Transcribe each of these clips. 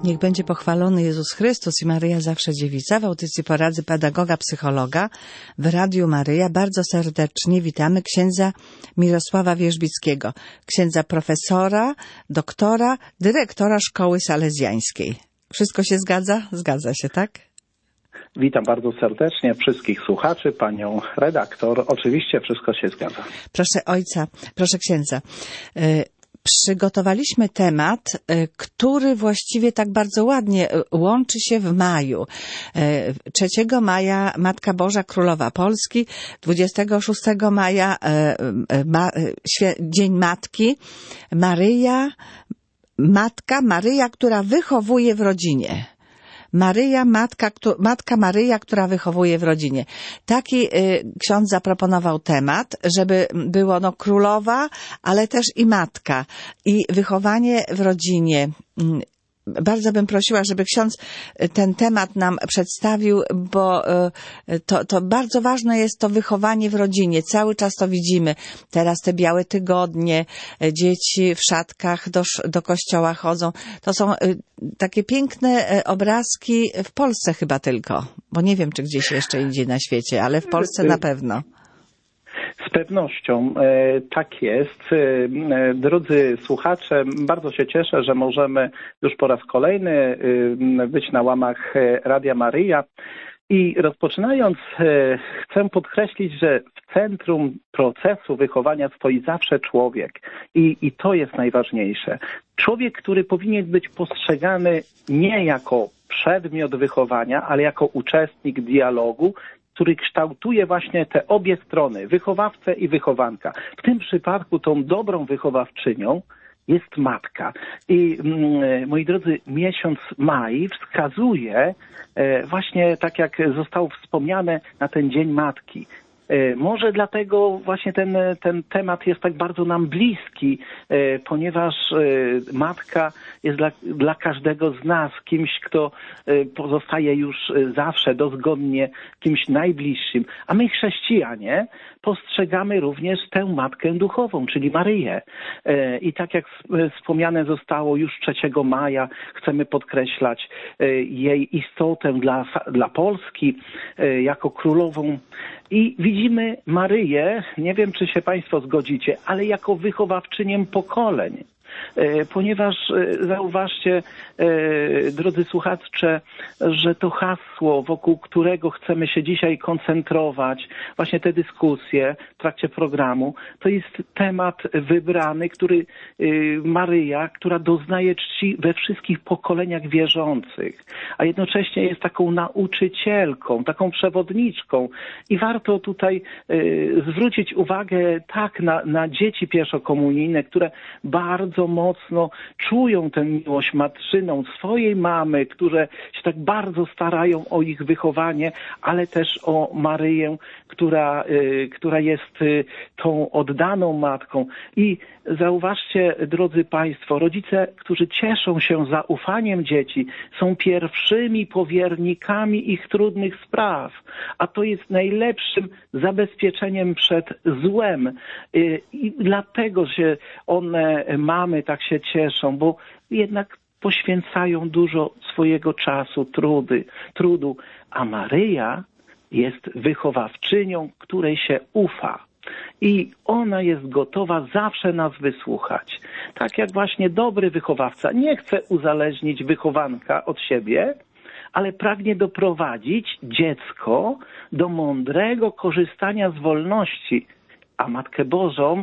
Niech będzie pochwalony Jezus Chrystus i Maryja zawsze dziewica. W audycji porady pedagoga, psychologa w Radiu Maryja bardzo serdecznie witamy księdza Mirosława Wierzbickiego, księdza profesora, doktora, dyrektora Szkoły Salezjańskiej. Wszystko się zgadza? Zgadza się, tak? Witam bardzo serdecznie wszystkich słuchaczy, panią redaktor. Oczywiście wszystko się zgadza. Proszę księdza. Przygotowaliśmy temat, który właściwie tak bardzo ładnie łączy się w maju. 3 maja Matka Boża Królowa Polski, 26 maja Dzień Matki, Maryja, która wychowuje w rodzinie. Matka Maryja, która wychowuje w rodzinie. Taki ksiądz zaproponował temat, żeby było królowa, ale też i matka. I wychowanie w rodzinie. Bardzo bym prosiła, żeby ksiądz ten temat nam przedstawił, bo to bardzo ważne jest to wychowanie w rodzinie. Cały czas to widzimy. Teraz te białe tygodnie, dzieci w szatkach do kościoła chodzą. To są takie piękne obrazki w Polsce chyba tylko, bo nie wiem, czy gdzieś jeszcze indziej na świecie, ale w Polsce na pewno. Z pewnością tak jest. Drodzy słuchacze, bardzo się cieszę, że możemy już po raz kolejny być na łamach Radia Maryja. I rozpoczynając, chcę podkreślić, że w centrum procesu wychowania stoi zawsze człowiek. I to jest najważniejsze. Człowiek, który powinien być postrzegany nie jako przedmiot wychowania, ale jako uczestnik dialogu, który kształtuje właśnie te obie strony, wychowawcę i wychowanka. W tym przypadku tą dobrą wychowawczynią jest matka. I moi drodzy, miesiąc maj wskazuje właśnie, tak jak zostało wspomniane, na ten Dzień Matki. Może dlatego właśnie ten temat jest tak bardzo nam bliski, ponieważ matka jest dla każdego z nas kimś, kto pozostaje już zawsze dozgodnie kimś najbliższym. A my chrześcijanie postrzegamy również tę matkę duchową, czyli Maryję. I tak jak wspomniane zostało już 3 maja, chcemy podkreślać jej istotę dla Polski jako królową. I widzimy Maryję, nie wiem, czy się państwo zgodzicie, ale jako wychowawczynię pokoleń. Ponieważ zauważcie, drodzy słuchacze, że to hasło, wokół którego chcemy się dzisiaj koncentrować, właśnie te dyskusje w trakcie programu, to jest temat wybrany, który Maryja, która doznaje czci we wszystkich pokoleniach wierzących, a jednocześnie jest taką nauczycielką, taką przewodniczką. I warto tutaj zwrócić uwagę tak na dzieci pierwszokomunijne, które bardzo mocno czują tę miłość matczyną swojej mamy, które się tak bardzo starają o ich wychowanie, ale też o Maryję, która jest tą oddaną matką. I zauważcie, drodzy państwo, rodzice, którzy cieszą się zaufaniem dzieci, są pierwszymi powiernikami ich trudnych spraw, a to jest najlepszym zabezpieczeniem przed złem. I dlatego się mamy tak się cieszą, bo jednak poświęcają dużo swojego czasu, trudu, a Maryja jest wychowawczynią, której się ufa. I ona jest gotowa zawsze nas wysłuchać. Tak jak właśnie dobry wychowawca nie chce uzależnić wychowanka od siebie, ale pragnie doprowadzić dziecko do mądrego korzystania z wolności. A Matkę Bożą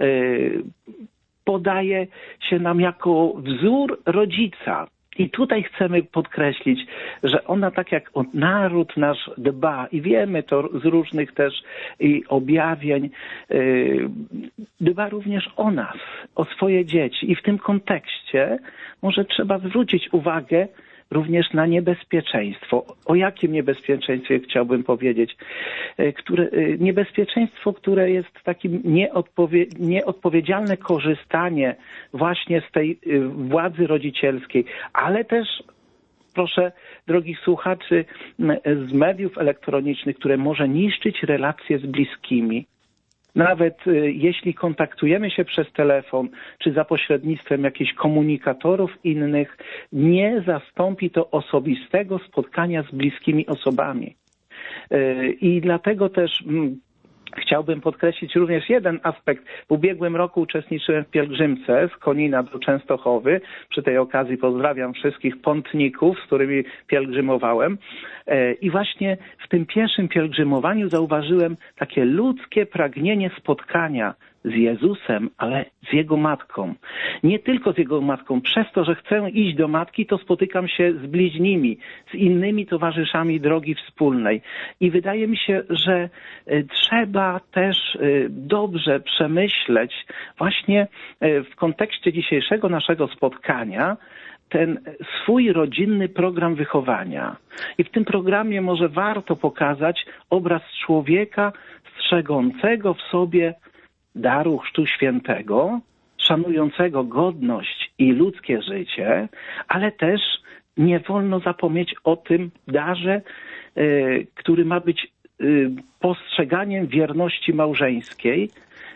podaje się nam jako wzór rodzica. I tutaj chcemy podkreślić, że ona tak jak o naród nasz dba i wiemy to z różnych też objawień, dba również o nas, o swoje dzieci. I w tym kontekście może trzeba zwrócić uwagę również na niebezpieczeństwo. O jakim niebezpieczeństwie chciałbym powiedzieć? Niebezpieczeństwo, które jest takim nieodpowiedzialne korzystanie właśnie z tej władzy rodzicielskiej, ale też, proszę drogich słuchaczy, z mediów elektronicznych, które może niszczyć relacje z bliskimi. Nawet jeśli kontaktujemy się przez telefon, czy za pośrednictwem jakichś komunikatorów innych, nie zastąpi to osobistego spotkania z bliskimi osobami. I dlatego też chciałbym podkreślić również jeden aspekt. W ubiegłym roku uczestniczyłem w pielgrzymce z Konina do Częstochowy. Przy tej okazji pozdrawiam wszystkich pątników, z którymi pielgrzymowałem. I właśnie w tym pierwszym pielgrzymowaniu zauważyłem takie ludzkie pragnienie spotkania z Jezusem, ale z Jego Matką. Nie tylko z Jego Matką. Przez to, że chcę iść do Matki, to spotykam się z bliźnimi, z innymi towarzyszami drogi wspólnej. I wydaje mi się, że trzeba też dobrze przemyśleć właśnie w kontekście dzisiejszego naszego spotkania ten swój rodzinny program wychowania. I w tym programie może warto pokazać obraz człowieka strzegącego w sobie daru Chrztu Świętego, szanującego godność i ludzkie życie, ale też nie wolno zapomnieć o tym darze, który ma być postrzeganiem wierności małżeńskiej,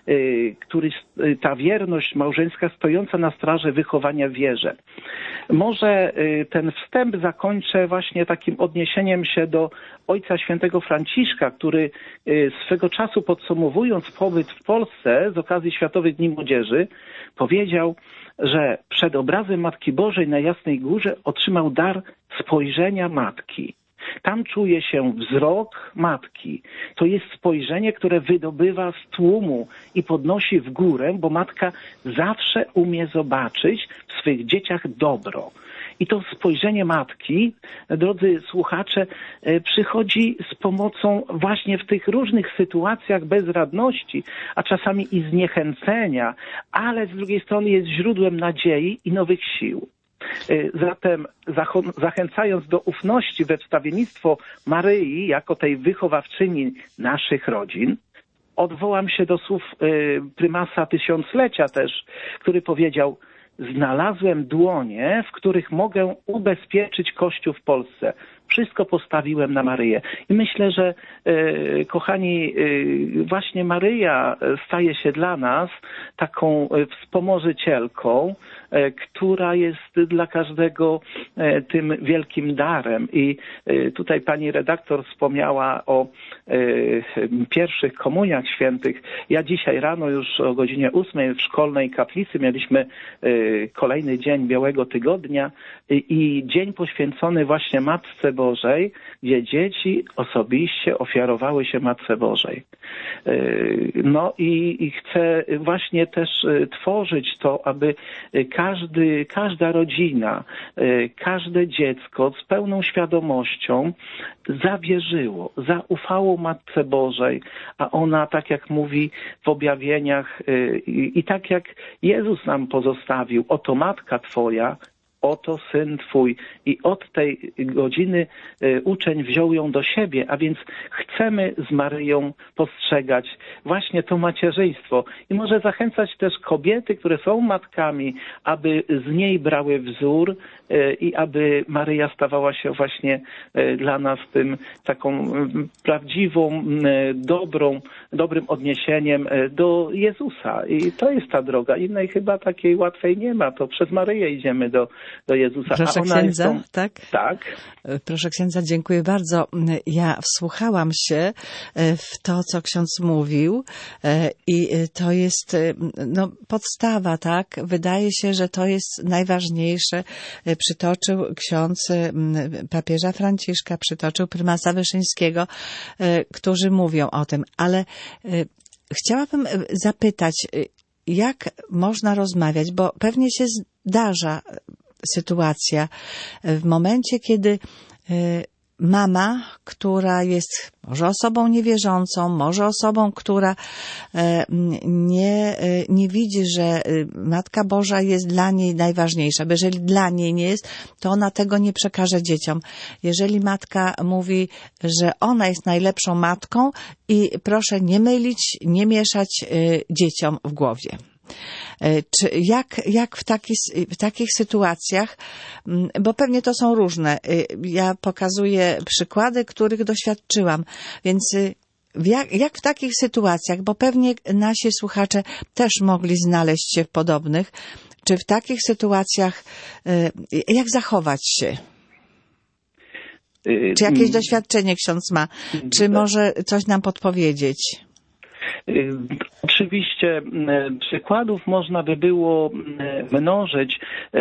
ta wierność małżeńska stojąca na straży wychowania w wierze. Może ten wstęp zakończę właśnie takim odniesieniem się do Ojca Świętego Franciszka, który swego czasu podsumowując pobyt w Polsce z okazji Światowych Dni Młodzieży powiedział, że przed obrazem Matki Bożej na Jasnej Górze otrzymał dar spojrzenia Matki. Tam czuje się wzrok Matki. To jest spojrzenie, które wydobywa z tłumu i podnosi w górę, bo Matka zawsze umie zobaczyć w swych dzieciach dobro. I to spojrzenie Matki, drodzy słuchacze, przychodzi z pomocą właśnie w tych różnych sytuacjach bezradności, a czasami i zniechęcenia, ale z drugiej strony jest źródłem nadziei i nowych sił. Zatem zachęcając do ufności we wstawiennictwo Maryi jako tej wychowawczyni naszych rodzin, odwołam się do słów prymasa tysiąclecia też, który powiedział: znalazłem dłonie, w których mogę ubezpieczyć Kościół w Polsce. Wszystko postawiłem na Maryję. I myślę, że kochani, właśnie Maryja staje się dla nas taką wspomożycielką, która jest dla każdego tym wielkim darem. I tutaj pani redaktor wspomniała o pierwszych komuniach świętych. Ja dzisiaj rano już o godzinie 8 w szkolnej kaplicy mieliśmy kolejny dzień Białego Tygodnia i dzień poświęcony właśnie Matce Bożej, gdzie dzieci osobiście ofiarowały się Matce Bożej. No i chcę właśnie też tworzyć to, aby każda rodzina, każde dziecko z pełną świadomością zawierzyło, zaufało Matce Bożej, a ona, tak jak mówi w objawieniach i tak jak Jezus nam pozostawił, oto Matka Twoja, oto Syn Twój. I od tej godziny uczeń wziął ją do siebie, a więc chcemy z Maryją postrzegać właśnie to macierzyństwo. I może zachęcać też kobiety, które są matkami, aby z niej brały wzór i aby Maryja stawała się właśnie dla nas tym taką prawdziwą, dobrym odniesieniem do Jezusa. I to jest ta droga. Innej chyba takiej łatwej nie ma. To przez Maryję idziemy do Jezusa. Proszę księdza, tak? Tak. Proszę księdza, dziękuję bardzo. Ja wsłuchałam się w to, co ksiądz mówił i to jest podstawa, tak? Wydaje się, że to jest najważniejsze. Przytoczył ksiądz papieża Franciszka, przytoczył prymasa Wyszyńskiego, którzy mówią o tym, ale chciałabym zapytać, jak można rozmawiać, bo pewnie się zdarza sytuacja w momencie, kiedy mama, która jest może osobą niewierzącą, może osobą, która nie widzi, że Matka Boża jest dla niej najważniejsza, bo jeżeli dla niej nie jest, to ona tego nie przekaże dzieciom. Jeżeli matka mówi, że ona jest najlepszą matką i proszę nie mylić, nie mieszać dzieciom w głowie. Czy jak w takich sytuacjach, bo pewnie to są różne, ja pokazuję przykłady, których doświadczyłam, więc jak w takich sytuacjach, bo pewnie nasi słuchacze też mogli znaleźć się w podobnych, czy w takich sytuacjach, jak zachować się? Czy jakieś doświadczenie ksiądz ma? Czy może coś nam podpowiedzieć? Oczywiście przykładów można by było mnożyć,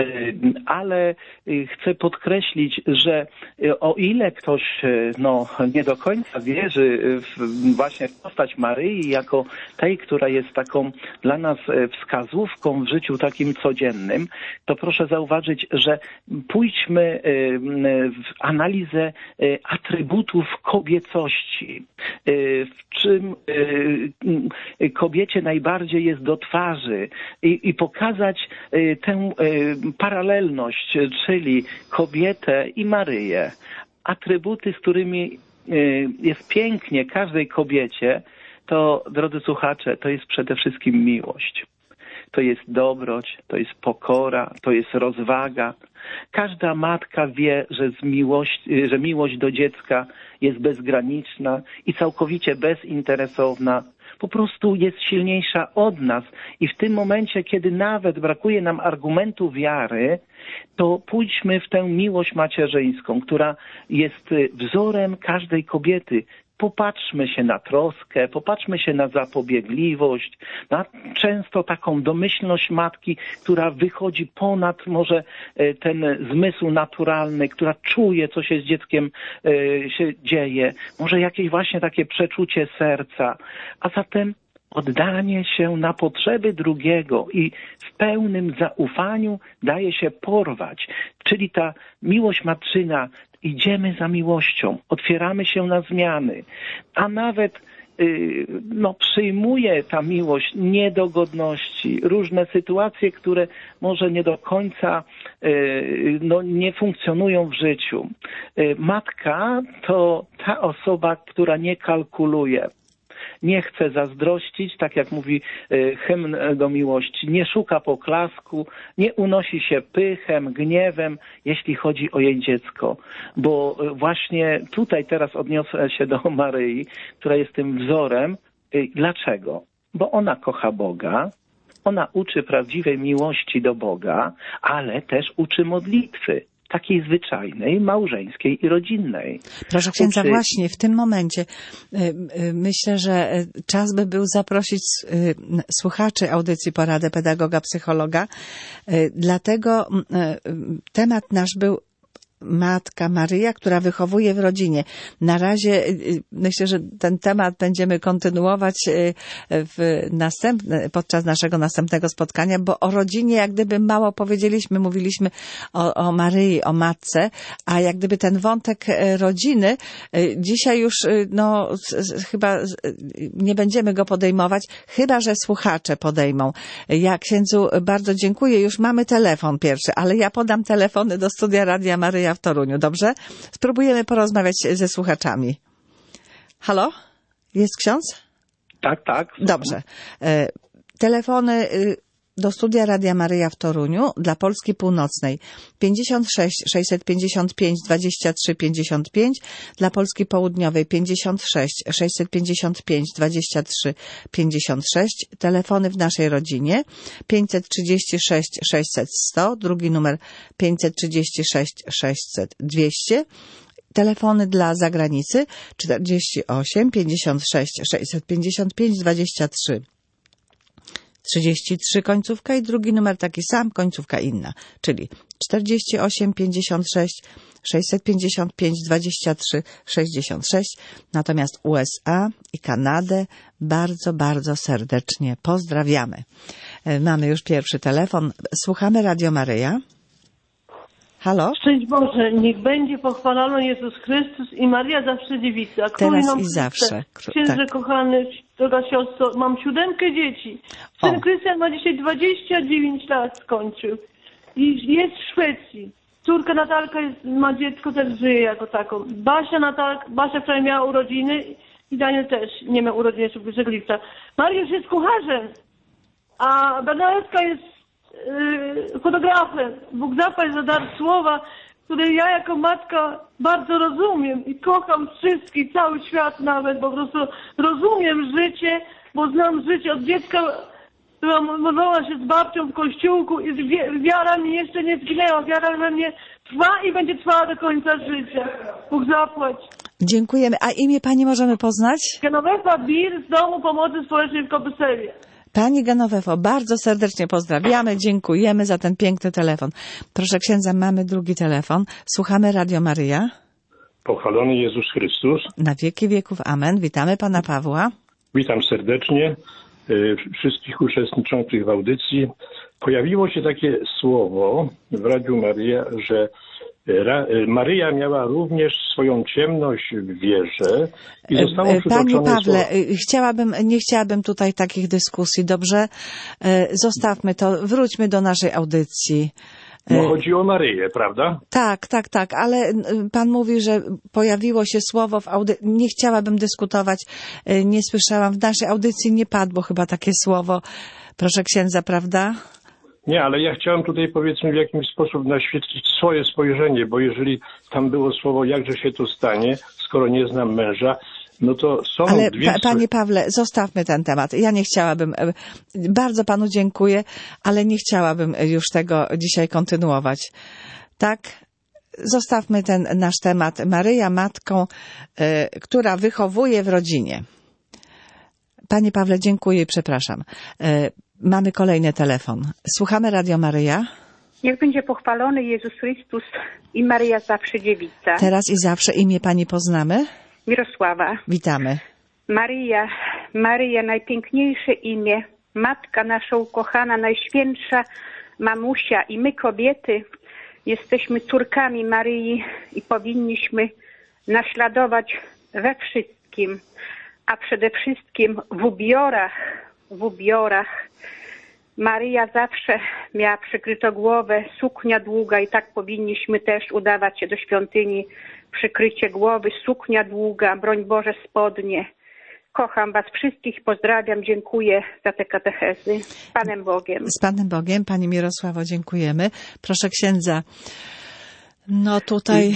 ale chcę podkreślić, że o ile ktoś nie do końca wierzy właśnie w postać Maryi jako tej, która jest taką dla nas wskazówką w życiu takim codziennym, to proszę zauważyć, że pójdźmy w analizę atrybutów kobiecości. W czym kobiecie najbardziej jest do twarzy i pokazać tę paralelność, czyli kobietę i Maryję. Atrybuty, z którymi jest pięknie każdej kobiecie, to, drodzy słuchacze, to jest przede wszystkim miłość. To jest dobroć, to jest pokora, to jest rozwaga. Każda matka wie, że miłość do dziecka jest bezgraniczna i całkowicie bezinteresowna. Po prostu jest silniejsza od nas i w tym momencie, kiedy nawet brakuje nam argumentu wiary, to pójdźmy w tę miłość macierzyńską, która jest wzorem każdej kobiety. Popatrzmy się na troskę, popatrzmy się na zapobiegliwość, na często taką domyślność matki, która wychodzi ponad może ten zmysł naturalny, która czuje, co się z dzieckiem się dzieje, może jakieś właśnie takie przeczucie serca, a zatem oddanie się na potrzeby drugiego i w pełnym zaufaniu daje się porwać, czyli ta miłość matczyna. Idziemy za miłością, otwieramy się na zmiany, a nawet przyjmuje ta miłość niedogodności, różne sytuacje, które może nie do końca nie funkcjonują w życiu. Matka to ta osoba, która nie kalkuluje. Nie chce zazdrościć, tak jak mówi hymn do miłości, nie szuka poklasku, nie unosi się pychem, gniewem, jeśli chodzi o jej dziecko. Bo właśnie tutaj teraz odniosę się do Maryi, która jest tym wzorem. Dlaczego? Bo ona kocha Boga, ona uczy prawdziwej miłości do Boga, ale też uczy modlitwy. Takiej zwyczajnej, małżeńskiej i rodzinnej. Proszę księdza, właśnie w tym momencie myślę, że czas by był zaprosić słuchaczy audycji Poradę Pedagoga, Psychologa. Dlatego temat nasz był Matka Maryja, która wychowuje w rodzinie. Na razie myślę, że ten temat będziemy kontynuować podczas naszego następnego spotkania, bo o rodzinie jak gdyby mało powiedzieliśmy, mówiliśmy o Maryi, o matce, a jak gdyby ten wątek rodziny dzisiaj już chyba nie będziemy go podejmować, chyba że słuchacze podejmą. Ja księdzu bardzo dziękuję. Już mamy telefon pierwszy, ale ja podam telefony do studia Radia Maryja w Toruniu, dobrze? Spróbujemy porozmawiać ze słuchaczami. Halo? Jest ksiądz? Tak. Dobrze. Telefony do studia Radia Maryja w Toruniu dla Polski Północnej 56 655 23 55, dla Polski Południowej 56 655 23 56, telefony w naszej rodzinie 536 600 100, drugi numer 536 600 200, telefony dla zagranicy 48 56 655 23 33 końcówka i drugi numer taki sam, końcówka inna, czyli 48 56 655 23 66. Natomiast USA i Kanadę bardzo, bardzo serdecznie pozdrawiamy. Mamy już pierwszy telefon. Słuchamy Radio Maryja. Halo? Szczęść Boże, niech będzie pochwalony Jezus Chrystus i Maria zawsze dziewica. Teraz i zawsze. Księże kochany, droga siostro, mam 7 dzieci. Syn Krystian ma dzisiaj 29 lat skończył i jest w Szwecji. Córka Natalka ma dziecko, też żyje jako taką. Basia wczoraj miała urodziny i Daniel też nie miał urodziny 1 lipca. Mariusz jest kucharzem, a Bernadetka jest fotografem. Bóg zapłać za dar słowa, które ja jako matka bardzo rozumiem i kocham wszystkich, cały świat nawet, po prostu rozumiem życie, bo znam życie od dziecka, która modlała się z babcią w kościółku i wiara mi jeszcze nie zginęła, wiara we mnie trwa i będzie trwała do końca życia. Bóg zapłać. Dziękujemy. A imię pani możemy poznać? Genovefa Bir z Domu Pomocy Społecznej w Kobysewie. Pani Genowefo, bardzo serdecznie pozdrawiamy, dziękujemy za ten piękny telefon. Proszę księdza, mamy drugi telefon. Słuchamy Radio Maryja. Pochwalony Jezus Chrystus. Na wieki wieków, amen. Witamy pana Pawła. Witam serdecznie wszystkich uczestniczących w audycji. Pojawiło się takie słowo w Radiu Maryja, że Maryja miała również swoją ciemność w wierze i zostało przytoczone Panie Pawle, słowo. nie chciałabym tutaj takich dyskusji, dobrze? Zostawmy to, wróćmy do naszej audycji. No chodzi o Maryję, prawda? Tak, ale pan mówi, że pojawiło się słowo w audycji. Nie chciałabym dyskutować, nie słyszałam. W naszej audycji nie padło chyba takie słowo. Proszę księdza, prawda? Nie, ale ja chciałem tutaj, powiedzmy, w jakimś sposób naświetlić swoje spojrzenie, bo jeżeli tam było słowo, jakże się to stanie, skoro nie znam męża, no to są ale dwie... Panie Pawle, zostawmy ten temat. Ja nie chciałabym, bardzo panu dziękuję, ale nie chciałabym już tego dzisiaj kontynuować. Tak? Zostawmy ten nasz temat. Maryja matką, która wychowuje w rodzinie. Panie Pawle, dziękuję i przepraszam. Mamy kolejny telefon. Słuchamy Radio Maryja. Niech będzie pochwalony Jezus Chrystus i Maryja zawsze dziewica. Teraz i zawsze imię pani poznamy? Mirosława. Witamy. Maryja, najpiękniejsze imię, matka nasza ukochana, najświętsza mamusia i my kobiety jesteśmy córkami Maryi i powinniśmy naśladować we wszystkim, a przede wszystkim w ubiorach. Maryja zawsze miała przykrytą głowę, suknia długa i tak powinniśmy też udawać się do świątyni. Przykrycie głowy, suknia długa, broń Boże, spodnie. Kocham was wszystkich, pozdrawiam, dziękuję za te katechezy. Z Panem Bogiem. Z Panem Bogiem, pani Mirosławo, dziękujemy. Proszę księdza. No tutaj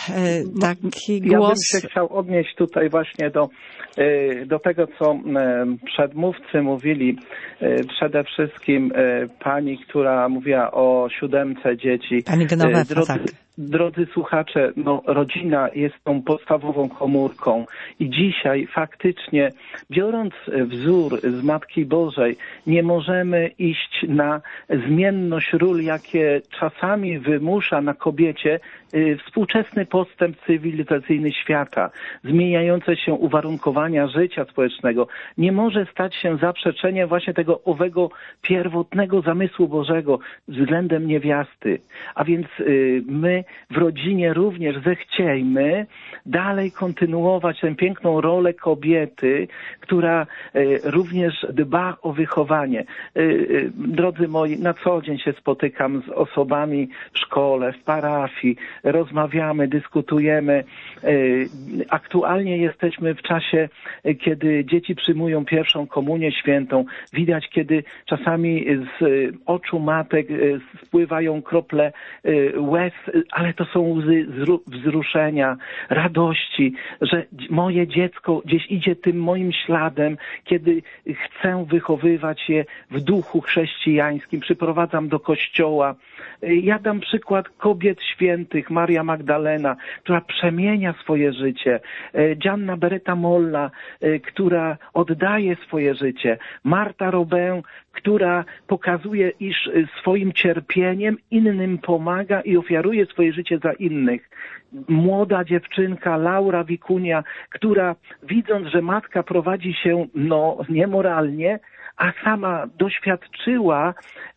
taki głos. Ja bym się chciał odnieść tutaj właśnie do tego, co przedmówcy mówili. Przede wszystkim pani, która mówiła o 7 dzieci. Pani Genovefa, tak. Drodzy słuchacze, no, rodzina jest tą podstawową komórką i dzisiaj faktycznie, biorąc wzór z Matki Bożej, nie możemy iść na zmienność ról, jakie czasami wymusza na kobiecie współczesny postęp cywilizacyjny świata, zmieniające się uwarunkowania życia społecznego. Nie może stać się zaprzeczeniem właśnie tego owego pierwotnego zamysłu Bożego względem niewiasty. A więc my w rodzinie również zechciejmy dalej kontynuować tę piękną rolę kobiety, która również dba o wychowanie. Drodzy moi, na co dzień się spotykam z osobami w szkole, w parafii, rozmawiamy, dyskutujemy. Aktualnie jesteśmy w czasie, kiedy dzieci przyjmują pierwszą komunię świętą. Widać, kiedy czasami z oczu matek spływają krople łez, ale to są łzy wzruszenia, radości, że moje dziecko gdzieś idzie tym moim śladem, kiedy chcę wychowywać je w duchu chrześcijańskim, przyprowadzam do kościoła. Ja dam przykład kobiet świętych, Maria Magdalena, która przemienia swoje życie, Gianna Beretta Molla, która oddaje swoje życie, Marta Robin, która pokazuje, iż swoim cierpieniem innym pomaga i ofiaruje swoje życie za innych. Młoda dziewczynka Laura Wikunia, która widząc, że matka prowadzi się niemoralnie, a sama doświadczyła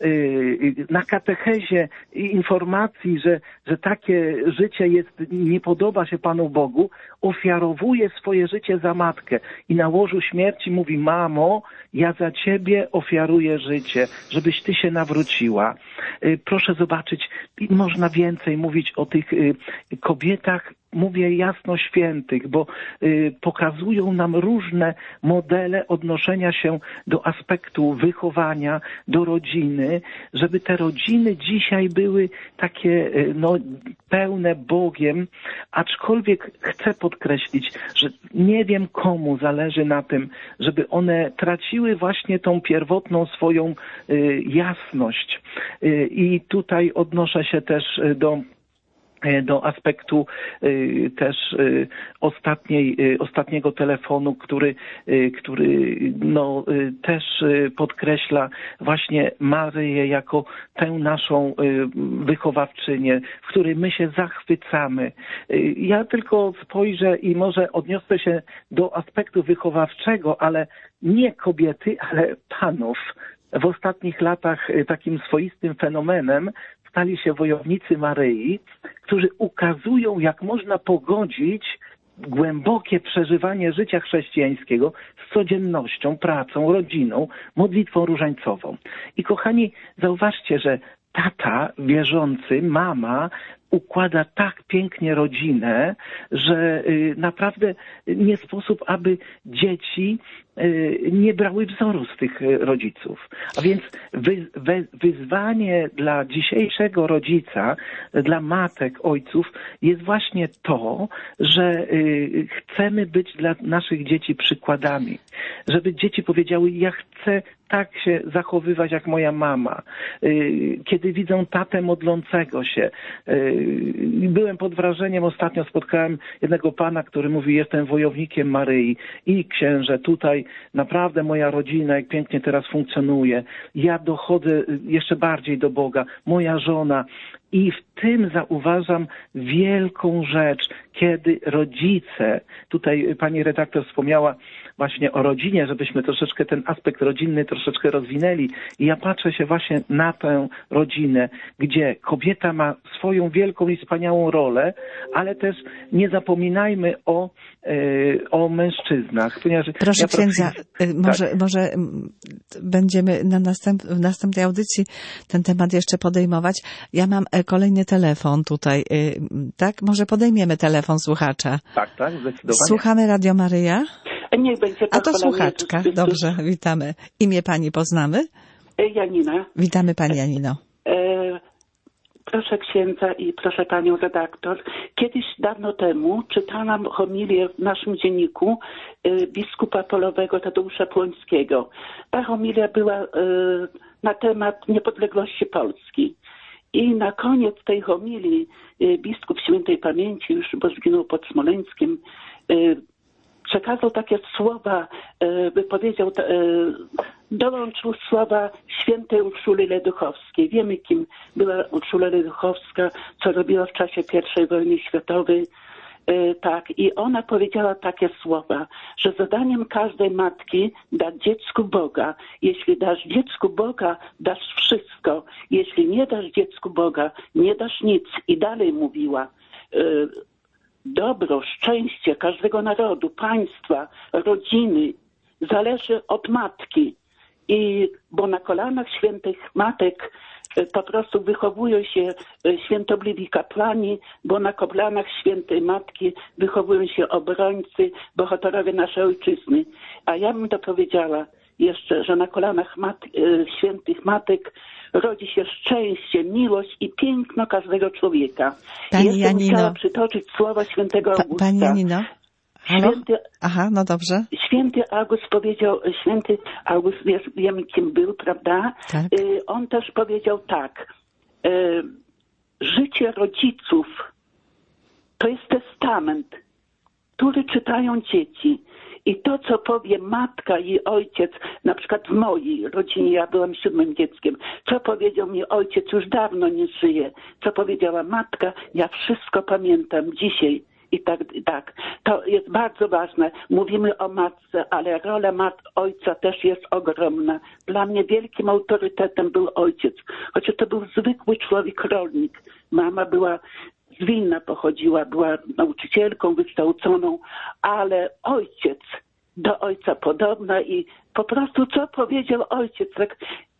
na katechezie informacji, że takie życie nie podoba się Panu Bogu, ofiarowuje swoje życie za matkę i na łożu śmierci mówi: mamo, ja za ciebie ofiaruję życie, żebyś ty się nawróciła. Proszę zobaczyć, można więcej mówić o tych kobietach mówię jasno, świętych, bo pokazują nam różne modele odnoszenia się do aspektu wychowania, do rodziny, żeby te rodziny dzisiaj były takie pełne Bogiem, aczkolwiek chcę podkreślić, że nie wiem komu zależy na tym, żeby one traciły właśnie tą pierwotną swoją jasność. I tutaj odnoszę się też do aspektu też ostatniego telefonu, który też podkreśla właśnie Maryję jako tę naszą wychowawczynię, w której my się zachwycamy. Ja tylko spojrzę i może odniosę się do aspektu wychowawczego, ale nie kobiety, ale panów. W ostatnich latach takim swoistym fenomenem stali się wojownicy Maryi, którzy ukazują, jak można pogodzić głębokie przeżywanie życia chrześcijańskiego z codziennością, pracą, rodziną, modlitwą różańcową. I kochani, zauważcie, że tata wierzący, mama układa tak pięknie rodzinę, że naprawdę nie sposób, aby dzieci nie brały wzoru z tych rodziców. A więc wyzwanie dla dzisiejszego rodzica, dla matek, ojców jest właśnie to, że chcemy być dla naszych dzieci przykładami. Żeby dzieci powiedziały, ja chcę tak się zachowywać jak moja mama. Kiedy widzą tatę modlącego się. Byłem pod wrażeniem, ostatnio spotkałem jednego pana, który mówi, jestem wojownikiem Maryi i księże, tutaj naprawdę moja rodzina, jak pięknie teraz funkcjonuje. Ja dochodzę jeszcze bardziej do Boga, moja żona. I w tym zauważam wielką rzecz, kiedy rodzice, tutaj pani redaktor wspomniała właśnie o rodzinie, żebyśmy troszeczkę ten aspekt rodzinny troszeczkę rozwinęli. I ja patrzę się właśnie na tę rodzinę, gdzie kobieta ma swoją wielką i wspaniałą rolę, ale też nie zapominajmy o mężczyznach. Ponieważ proszę księdza, może będziemy w następnej audycji ten temat jeszcze podejmować. Ja mam kolejny telefon tutaj, tak? Może podejmiemy telefon słuchacza. Tak, zdecydowanie. Słuchamy Radio Maryja. Niech będzie a to słuchaczka. Dobrze, witamy. Imię pani poznamy? Janina. Witamy pani Janino. Proszę księdza i proszę panią redaktor. Kiedyś dawno temu czytałam homilię w naszym dzienniku biskupa polowego Tadeusza Płońskiego. Ta homilia była na temat niepodległości Polski. I na koniec tej homilii biskup świętej pamięci, już bo zginął pod Smoleńskiem, przekazał takie słowa, wypowiedział, dołączył słowa świętej Urszuli Leduchowskiej. Wiemy, kim była Urszula Leduchowska, co robiła w czasie I wojny światowej. Tak, i ona powiedziała takie słowa, że zadaniem każdej matki dać dziecku Boga. Jeśli dasz dziecku Boga, dasz wszystko. Jeśli nie dasz dziecku Boga, nie dasz nic. I dalej mówiła, dobro, szczęście każdego narodu, państwa, rodziny zależy od matki. Bo na kolanach świętych matek po prostu wychowują się świętobliwi kapłani, bo na kolanach świętej matki wychowują się obrońcy, bohaterowie naszej ojczyzny. A ja bym dopowiedziała jeszcze, że na kolanach świętych matek rodzi się szczęście, miłość i piękno każdego człowieka. Pani Janino. Chciała przytoczyć słowa świętego Augusta. Pani Janino. Aha, no dobrze. Święty August powiedział, święty August, wiemy kim był, prawda? Tak. On też powiedział tak, życie rodziców to jest testament, który czytają dzieci. I to, co powie matka i ojciec, na przykład w mojej rodzinie, ja byłam 7. dzieckiem, co powiedział mi ojciec, już dawno nie żyje, co powiedziała matka, ja wszystko pamiętam dzisiaj. I tak. To jest bardzo ważne. Mówimy o matce, ale rola ojca też jest ogromna. Dla mnie wielkim autorytetem był ojciec. Chociaż to był zwykły człowiek, rolnik. Mama była z Wilna, pochodziła, była nauczycielką wykształconą, ale ojciec, do ojca podobna i po prostu co powiedział ojciec, tak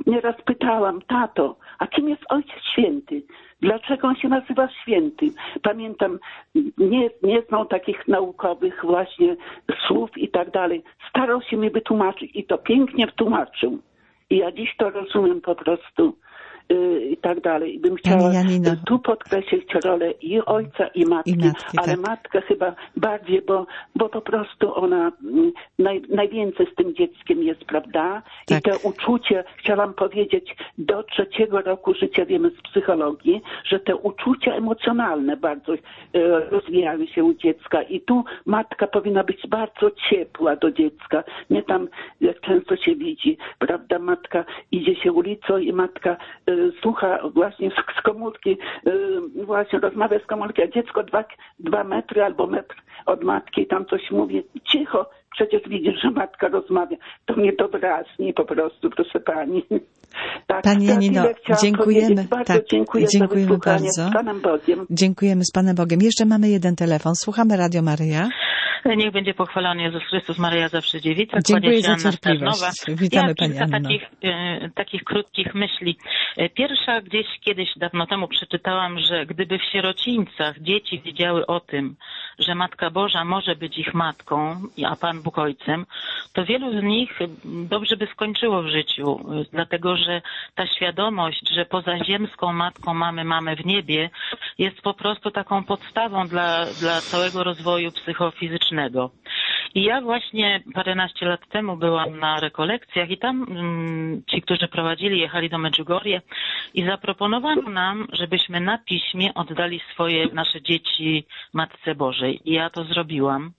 nieraz pytałam, tato, a kim jest Ojciec Święty? Dlaczego on się nazywa świętym? Pamiętam, nie znał takich naukowych właśnie słów i tak dalej. Starał się mi wytłumaczyć i to pięknie wytłumaczył. I ja dziś to rozumiem po prostu. I tak dalej. I bym chciała tu podkreślić rolę i ojca, i matki, ale tak. Matka chyba bardziej, bo po prostu ona najwięcej z tym dzieckiem jest, prawda? Tak. I to uczucie, chciałam powiedzieć, do 3. roku życia wiemy z psychologii, że te uczucia emocjonalne bardzo rozwijają się u dziecka i tu matka powinna być bardzo ciepła do dziecka. Nie tam, jak często się widzi, prawda? Matka idzie się ulicą i matka słucha właśnie z komórki, właśnie rozmawia z komórki, a dziecko 2 metry albo metr od matki tam coś mówi. Cicho, przecież widzisz, że matka rozmawia. To mnie to drażni po prostu, proszę pani. Tak, Pani Janino, dziękujemy. Bardzo dziękujemy bardzo. Z Panem Bogiem. Dziękujemy z Panem Bogiem. Jeszcze mamy jeden telefon. Słuchamy Radio Maryja. Niech będzie pochwalony Jezus Chrystus, Maryja zawsze dziewica. Dziękuję za cierpliwość. Witamy Pani Anno. Takich krótkich myśli. Pierwsza gdzieś kiedyś dawno temu przeczytałam, że gdyby w sierocińcach dzieci wiedziały o tym, że Matka Boża może być ich matką, a Pan Bóg ojcem, to wielu z nich dobrze by skończyło w życiu, dlatego że ta świadomość, że pozaziemską matką mamy mamę w niebie, jest po prostu taką podstawą dla całego rozwoju psychofizycznego. I ja właśnie paręnaście lat temu byłam na rekolekcjach i tam ci, którzy prowadzili, jechali do Medjugorje i zaproponowano nam, żebyśmy na piśmie oddali nasze dzieci Matce Bożej. I ja to zrobiłam.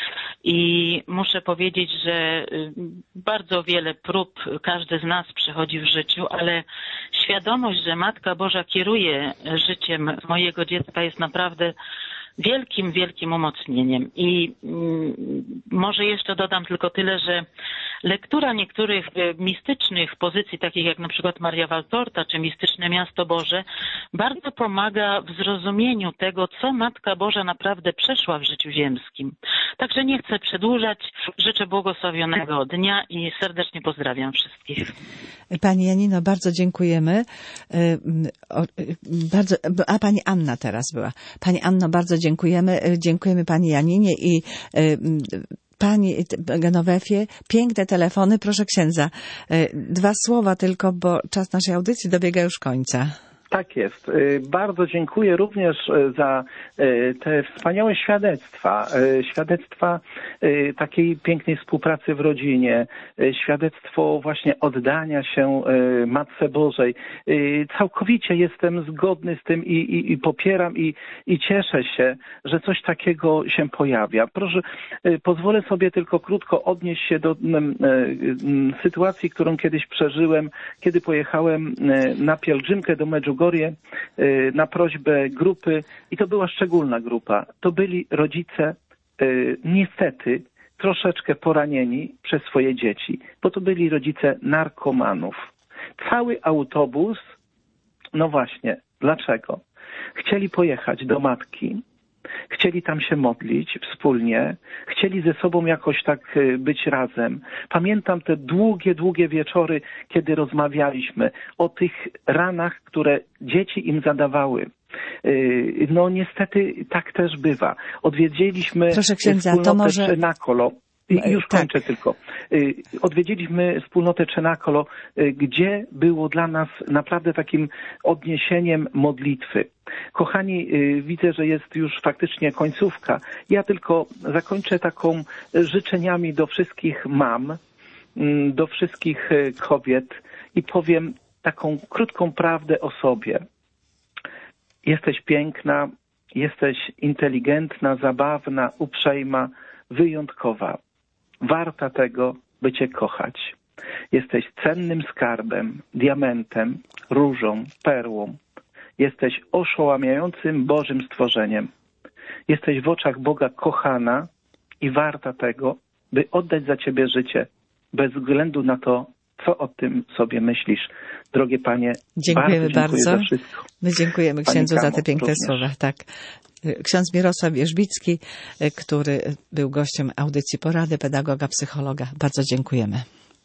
I muszę powiedzieć, że bardzo wiele prób każdy z nas przechodzi w życiu, ale świadomość, że Matka Boża kieruje życiem mojego dziecka jest naprawdę wielkim, wielkim umocnieniem. I może jeszcze dodam tylko tyle, że lektura niektórych mistycznych pozycji, takich jak na przykład Maria Valtorta czy Mistyczne Miasto Boże, bardzo pomaga w zrozumieniu tego, co Matka Boża naprawdę przeszła w życiu ziemskim. Także nie chcę przedłużać. Życzę błogosławionego dnia i serdecznie pozdrawiam wszystkich. Pani Janino, bardzo dziękujemy. A Pani Anna teraz była. Pani Anno, bardzo dziękujemy. Dziękujemy Pani Janinie i Pani Genowefie. Piękne telefony. Proszę księdza. 2 słowa tylko, bo czas naszej audycji dobiega już końca. Tak jest. Bardzo dziękuję również za te wspaniałe świadectwa takiej pięknej współpracy w rodzinie, świadectwo właśnie oddania się Matce Bożej. Całkowicie jestem zgodny z tym i popieram i cieszę się, że coś takiego się pojawia. Proszę, pozwolę sobie tylko krótko odnieść się do sytuacji, którą kiedyś przeżyłem, kiedy pojechałem na pielgrzymkę do Medjugorje na prośbę grupy i to była szczególna grupa. To byli rodzice niestety troszeczkę poranieni przez swoje dzieci, bo to byli rodzice narkomanów. Cały autobus, no właśnie, dlaczego? Chcieli pojechać do matki, chcieli tam się modlić wspólnie, chcieli ze sobą jakoś tak być razem. Pamiętam te długie wieczory, kiedy rozmawialiśmy o tych ranach, które dzieci im zadawały. No niestety tak też bywa. Odwiedziliśmy wspólnotę Cenacolo. Już kończę tylko. Odwiedziliśmy wspólnotę Cenacolo, gdzie było dla nas naprawdę takim odniesieniem modlitwy. Kochani, widzę, że jest już faktycznie końcówka. Ja tylko zakończę taką życzeniami do wszystkich mam, do wszystkich kobiet i powiem taką krótką prawdę o sobie. Jesteś piękna, jesteś inteligentna, zabawna, uprzejma, wyjątkowa. Warta tego, by Cię kochać. Jesteś cennym skarbem, diamentem, różą, perłą. Jesteś oszałamiającym Bożym stworzeniem. Jesteś w oczach Boga kochana i warta tego, by oddać za Ciebie życie, bez względu na to, co o tym sobie myślisz. Drogie Panie, dziękujemy bardzo. Za wszystko. My dziękujemy księdzu za te piękne słowa. Tak. Ksiądz Mirosław Wierzbicki, który był gościem audycji Porady, pedagoga, psychologa. Bardzo dziękujemy.